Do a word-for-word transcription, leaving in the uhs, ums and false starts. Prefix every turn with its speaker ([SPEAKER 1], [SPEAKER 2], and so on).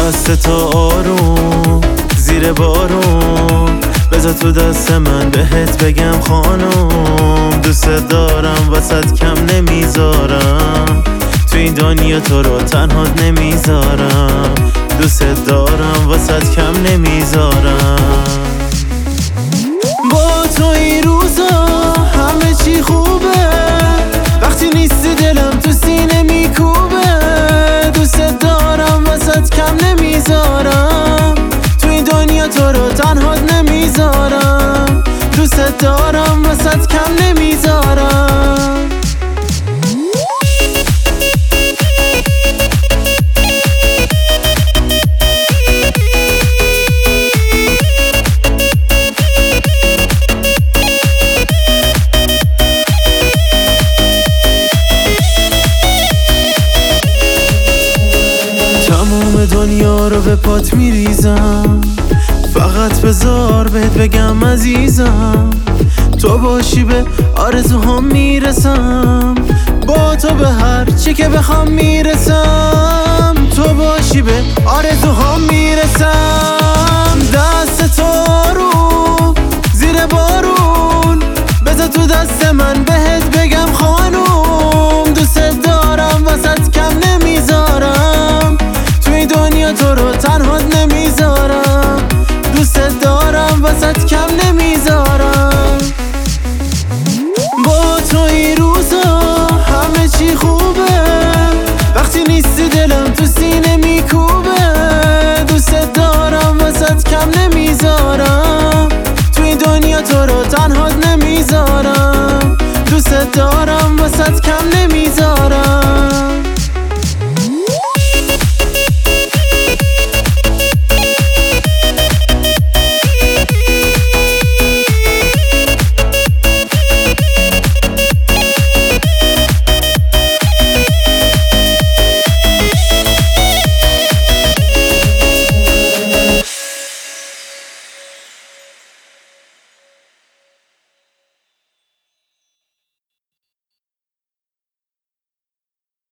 [SPEAKER 1] دست تو آروم زیر بارون، بذار تو دست من بهت بگم خانم. دوست دارم وسط کم نمیذارم، تو این دنیا تو رو تنها نمیذارم. دوست دارم وسط کم نمیذارم. با تو این روزا همه چی خوبه، وقتی نیستی دلم تو سینه میکوبه. دوست دارم وسط کم نمیذارم، تو این دنیا تو رو تنها نمیذارم. دوست دارم وسط کم نمیذارم. تمام دنیا رو به پات میریزم، فقط بذار بهت بگم عزیزم. تو باشی به آرزوهام میرسم، با تو به هر چی که بخوام میرسم. تو باشی به آرزوهام میرسم.